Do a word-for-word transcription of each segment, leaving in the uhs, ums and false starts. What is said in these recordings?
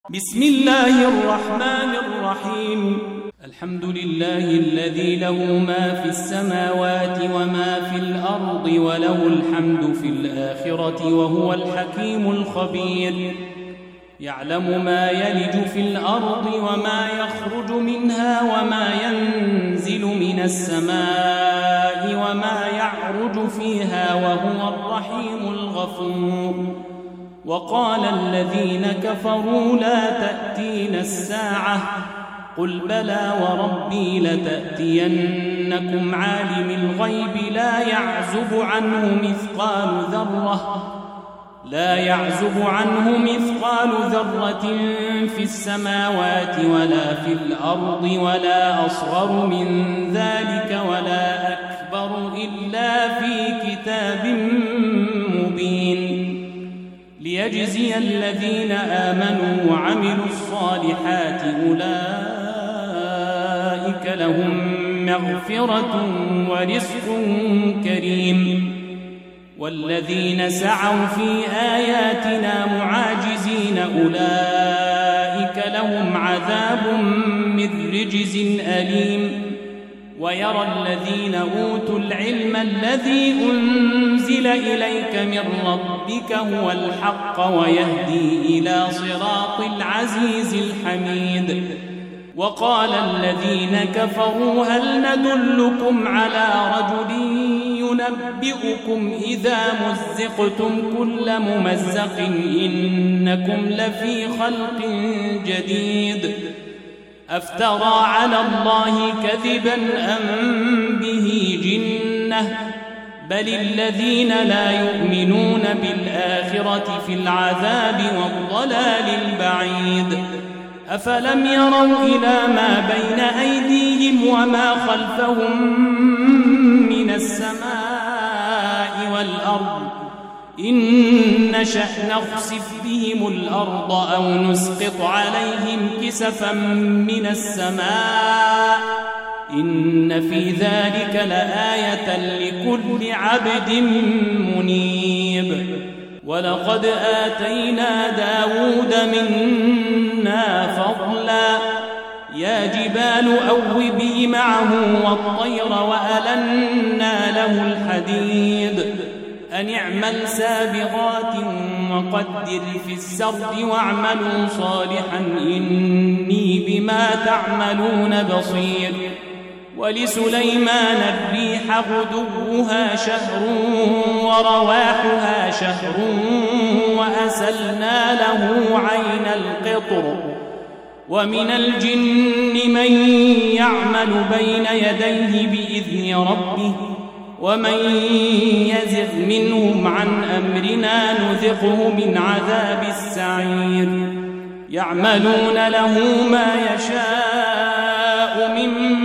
بسم الله الرحمن الرحيم. الحمد لله الذي له ما في السماوات وما في الأرض وله الحمد في الآخرة وهو الحكيم الخبير. يعلم ما يلج في الأرض وما يخرج منها وما ينزل من السماء وما يعرج فيها وهو الرحيم الغفور. وقال الذين كفروا لا تأتينا الساعة قل بلى وربي لتأتينكم عالم الغيب لا يعزب عنه مثقال ذرة لا يعزب عنه مثقال ذرة في السماوات ولا في الأرض ولا أصغر من ذلك ولا أكبر إلا في كتاب مبين ليجزي الذين آمنوا وعملوا الصالحات أولئك لهم مغفرة ورزق كريم. والذين سعوا في آياتنا معاجزين أولئك لهم عذاب من رجز أليم. ويرى الذين أوتوا العلم الذي أنزل إليك من ربك هو الحق ويهدي إلى صراط العزيز الحميد. وقال الذين كفروا هل ندلكم على رجل ينبئكم إذا مزقتم كل ممزق إنكم لفي خلق جديد أفترى على الله كذبا أم به جنة بل الذين لا يؤمنون بالآخرة في العذاب والضلال البعيد. أفلم يروا إلى ما بين أيديهم وما خلفهم من السماء والأرض إن نشأ نخسف بهم الأرض أو نسقط عليهم كسفا من السماء إن في ذلك لآية لكل عبد منيب. ولقد آتينا داود منا فضلا يا جبال أوبي معه والطير وألنا له الحديد أن اعمل سابغات وقدر في السرد واعملوا صالحا إني بما تعملون بصير. ولسليمان الريح غدوها شهر ورواحها شهر وأسلنا له عين القطر. ومن الجن من يعمل بين يديه بإذن ربه ومن يزغ منهم عن أمرنا نذقه من عذاب السعير. يعملون له ما يشاء من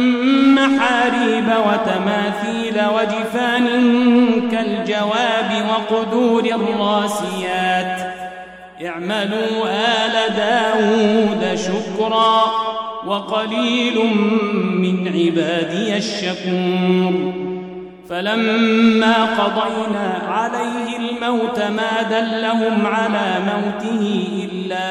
محاريب وتماثيل وجفان كالجواب وقدور الراسيات اعملوا آل داود شكرا وقليل من عبادي الشكور. فلما قضينا عليه الموت ما دلهم على موته إلا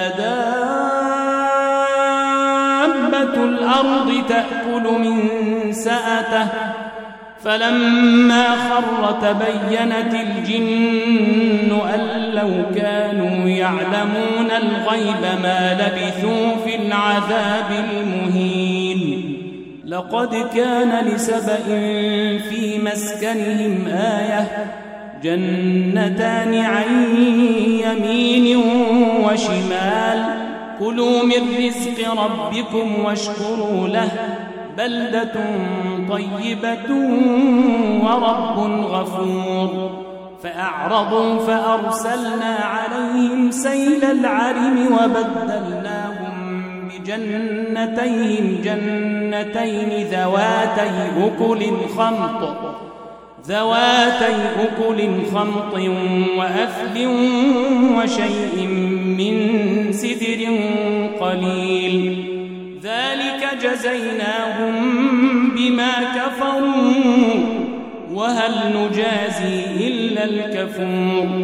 دابة الأرض تأكل من سأته فلما خر تبينت الجن أن لو كانوا يعلمون الغيب ما لبثوا في العذاب المهين. لقد كان لسبإ في مسكنهم آية جنتان عن يمين وشمال كلوا من رزق ربكم واشكروا له بلدة طيبة ورب غفور. فأعرضوا فأرسلنا عليهم سيل العرم وبدلناهم بجنتيهم جنتين ذواتي أكل خمط ذواتي أكل خمط وأثل وشيء من سدر قليل ذلك جزيناهم بما كفروا وهل نجازي إلا الكفور.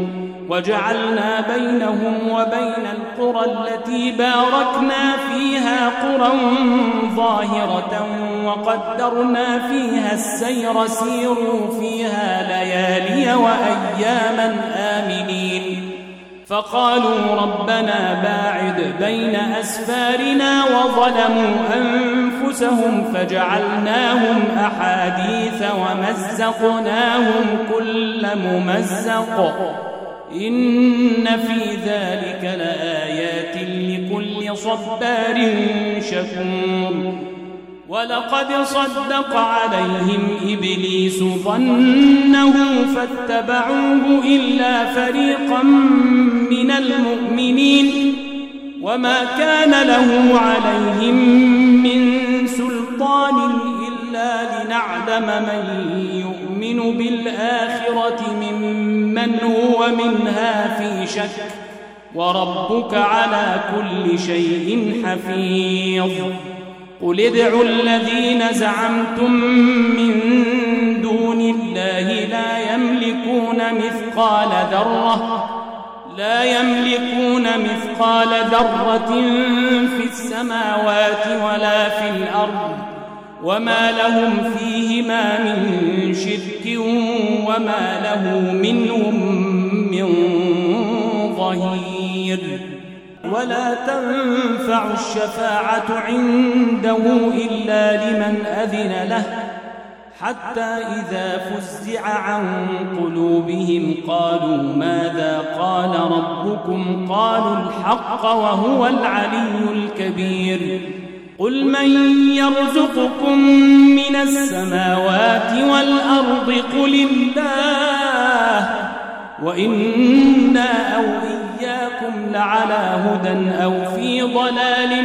وجعلنا بينهم وبين القرى التي باركنا فيها قرى ظاهرة وقدرنا فيها السير سيروا فيها ليالي وأياما آمنين فقالوا ربنا باعد بين أسفارنا وظلموا أنفسهم فجعلناهم أحاديث ومزقناهم كل ممزق إن في ذلك لآيات لكل صبار شكور ولقد صدق عليهم إبليس ظنه فاتبعوه إلا فريقا من المؤمنين وما كان له عليهم من سلطان إلا لنعلم من يؤمن بالآخرة ممن هو منها في شك وربك على كل شيء حفيظ قل ادعوا الذين زعمتم من دون الله لا يملكون مثقال ذرة لا يملكون مثقال ذرة في السماوات ولا في الأرض وما لهم فيهما من شرك وما له منهم من ظهير ولا تنفع الشفاعة عنده إلا لمن أذن له حتى إذا فزع عن قلوبهم قالوا ماذا قال ربكم قالوا الحق وهو العلي الكبير قل من يرزقكم من السماوات والأرض قل الله وإنا أو إياكم لعلى هدى أو في ضلال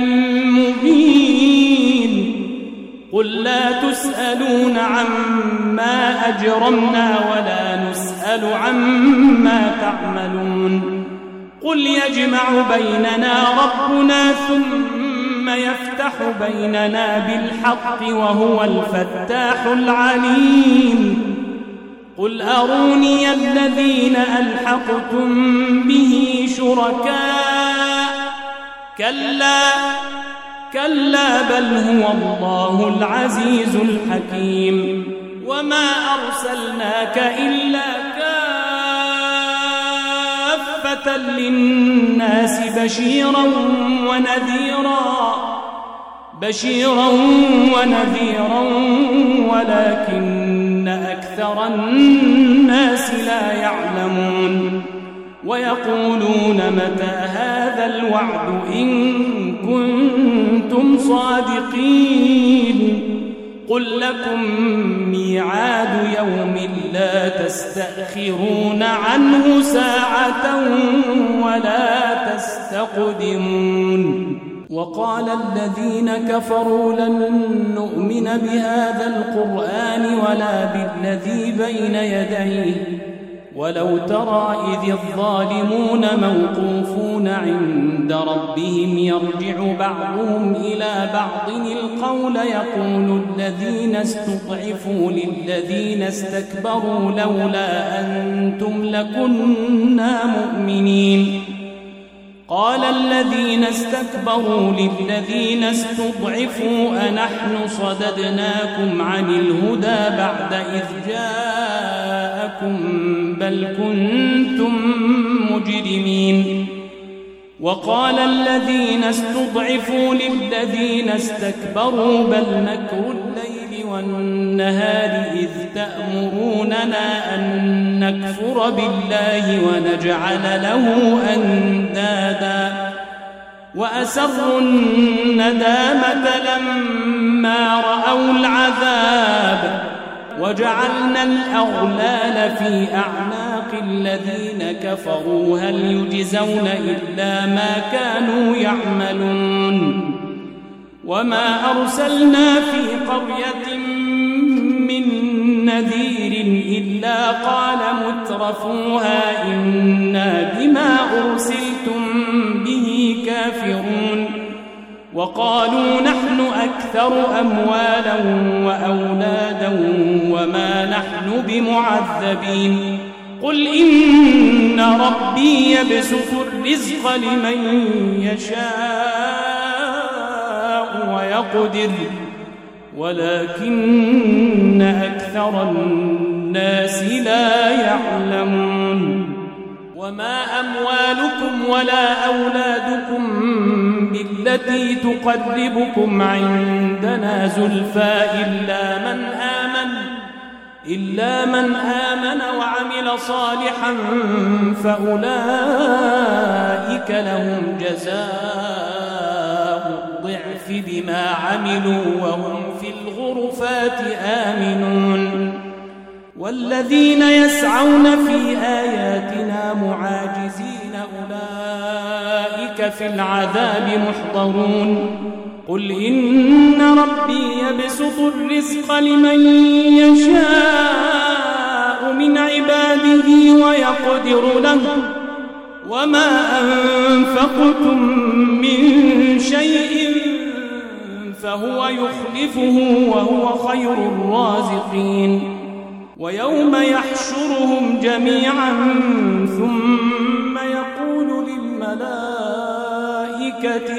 مبين قل لا تسألون عما أجرمنا ولا نسأل عما تعملون قل يجمع بيننا ربنا ثم يفتح بيننا بالحق وهو الفتاح العليم قل أروني الذين ألحقتم به شركاء كلا كلا بل هو الله العزيز الحكيم وما أرسلناك إلا كافة للناس بشيرا ونذيرا بشيرا ونذيرا ولكن أكثر الناس لا يعلمون ويقولون متى هذا الوعد إن كنتم صادقين قل لكم ميعاد يوم لا تستأخرون عنه ساعة ولا تستقدمون وقال الذين كفروا لن نؤمن بهذا القرآن ولا بالذي بين يديه ولو ترى إذ الظالمون موقوفون عند ربهم يرجع بعضهم إلى بعض القول يقول الذين استضعفوا للذين استكبروا لولا أنتم لكنا مؤمنين قال الذين استكبروا للذين استضعفوا أنحن صددناكم عن الهدى بعد إذ جاءكم بل كنتم مجرمين وقال الذين استضعفوا للذين استكبروا بل مكر الليل والنهار إذ تأمروننا أن نكفر بالله ونجعل له أندادا وأسروا الندامة لما رأوا العذاب وجعلنا الأغلال في أعناق الذين كفروا هل يجزون إلا ما كانوا يعملون وما أرسلنا في قرية من نذير إلا قال مترفوها إنا بما أرسلتم به كافرون وقالوا نحن أكثر أموالا وأولادا وما نحن بمعذبين قل إن ربي يبسط الرزق لمن يشاء ويقدر ولكن أكثر الناس لا يعلمون وما أموالكم ولا أولادكم بالتي تقربكم عندنا زلفى إلا من آمن إلا من آمن وعمل صالحا فأولئك لهم جزاء الضعف بما عملوا وهم في الغرفات آمنون والذين يسعون في آياتنا معاجزين أولئك في العذاب محضرون قل إن ربي يبسط الرزق لمن يشاء من عباده ويقدر له وما أنفقتم من شيء فهو يخلفه وهو خير الرازقين ويوم يحشرهم جميعا ثم يقول للملائكة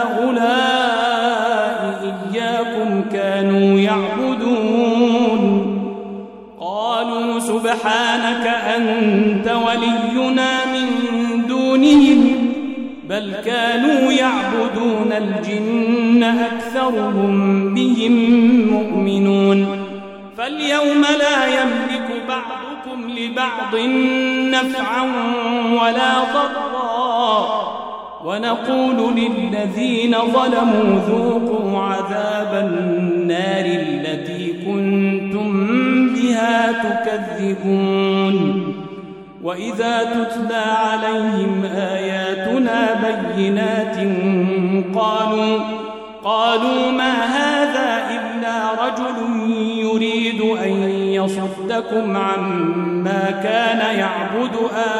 أهؤلاء إياكم كانوا يعبدون قالوا سبحانك أنت ولينا من دونهم بل كانوا يعبدون الجن أكثرهم بهم مؤمنون فاليوم لا يملك بعضكم لبعض نفعا ولا ضرا ونقول للذين ظلموا ذوقوا عذاب النار التي كنتم بها تكذبون وإذا تتلى عليهم آياتنا بينات قالوا قالوا ما هذا إلا رجل يريد أن يصدكم عما كان يعبد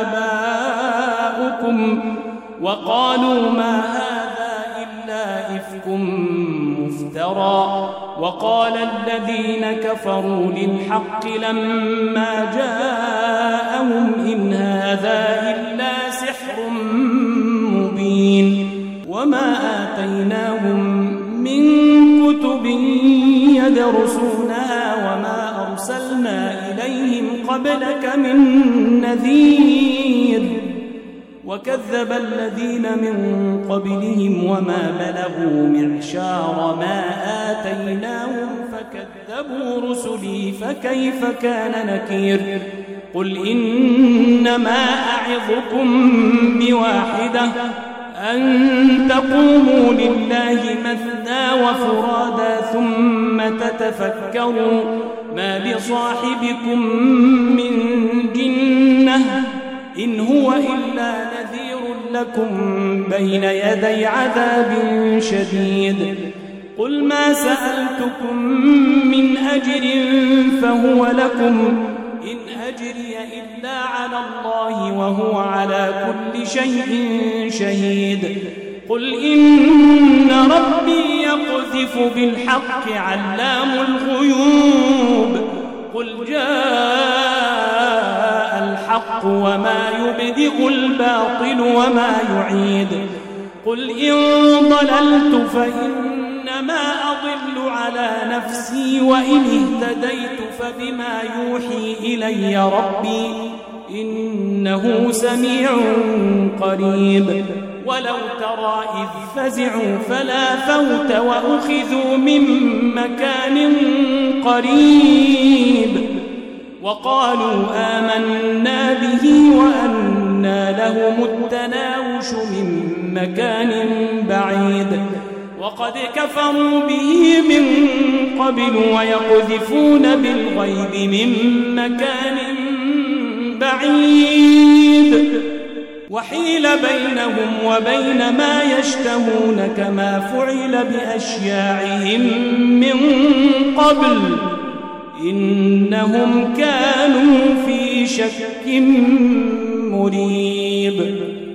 آباؤكم وقالوا ما هذا إلا إفك مفترى وقال الذين كفروا للحق لما جاءهم إن هذا إلا سحر مبين وما آتيناهم من كتب يدرسونها وما أرسلنا إليهم قبلك من نذير وكذب الذين من قبلهم وما بلغوا معشار ما آتيناهم فكذبوا رسلي فكيف كان نكير قل إنما أعظكم بواحدة أن تقوموا لله مثنى وفرادا ثم تتفكروا ما بصاحبكم من جنة إن هو إلا نذير لكم بين يدي عذاب شديد قل ما سألتكم من أجر فهو لكم إن أجري إلا على الله وهو على كل شيء شهيد قل إن ربي يقذف بالحق علام الغيوب قل جاء الحق وما يبدئ الباطل وما يعيد قل إن ضللت فإنما أضل على نفسي وإن اهتديت فبما يوحي إلي ربي إنه سميع قريب ولو ترى إذ فزعوا فلا فوت وأخذوا من مكان قريب وقالوا آمنا به وأنى لهم التناوش من مكان بعيد وقد كفروا به من قبل ويقذفون بالغيب من مكان بعيد وحيل بينهم وبين ما يشتهون كما فعل بأشياعهم من قبل إنهم كانوا في شك مريب.